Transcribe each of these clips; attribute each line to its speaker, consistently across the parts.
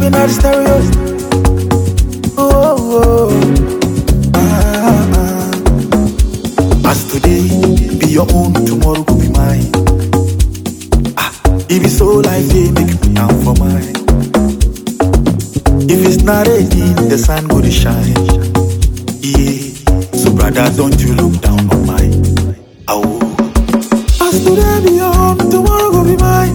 Speaker 1: in the stereo. Oh, oh, As today be your own, tomorrow could be mine. If it's so life, they make you down for mine. If it's not raining, the sun go to shine. Yeah, so brother, don't you look down on mine. Oh, as today be your own, tomorrow go be mine.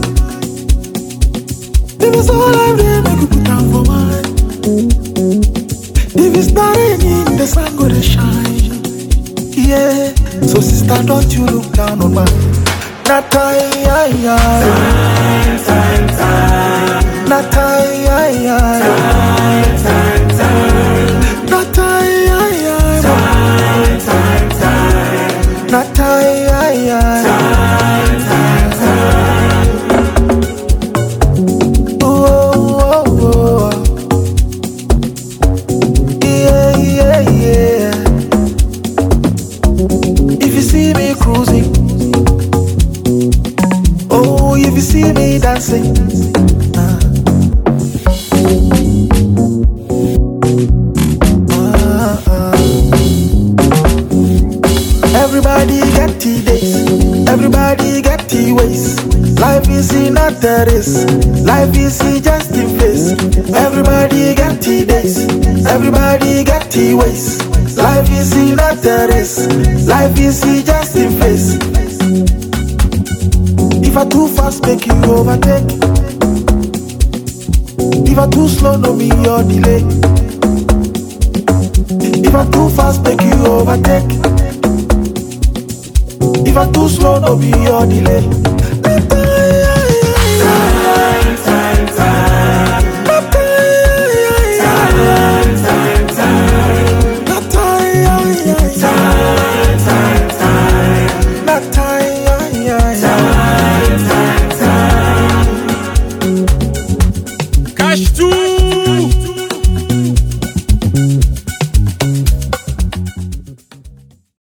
Speaker 1: If it's all life, they make you put down for mine. If it's not raining, the sun go to shine. Yeah, so sister, don't you look down on mine. Not time. Not time. Not time. Not time. Oh, oh, oh. Yeah, yeah, yeah. If you see me cruising, oh, if you see me dancing, everybody get the days, everybody get the ways. Life is not a race, life is just in face. Everybody get the days, everybody get the ways. Life is not a race, life is just in face. If I too fast, make you overtake. If I too slow, no be your delay. If I too fast, make you overtake. If I too slow, no be your delay.
Speaker 2: Cash 2